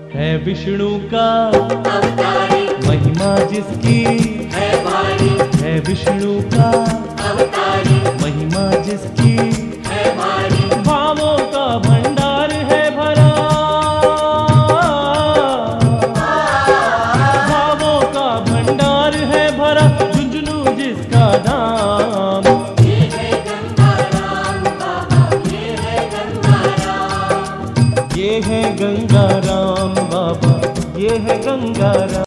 है विष्णु का अवतारी, महिमा जिसकी है भारी, है विष्णु का अवतारी, महिमा जिसकी है भारी, भावों का भंडार है भरा, भावों का भंडार है भरा, झुंझुनू जिसका नाम। ये है गंगाराम बाबा, ये है गंगाराम, ये है गंगाराम बाबा, ये है गंगाराम।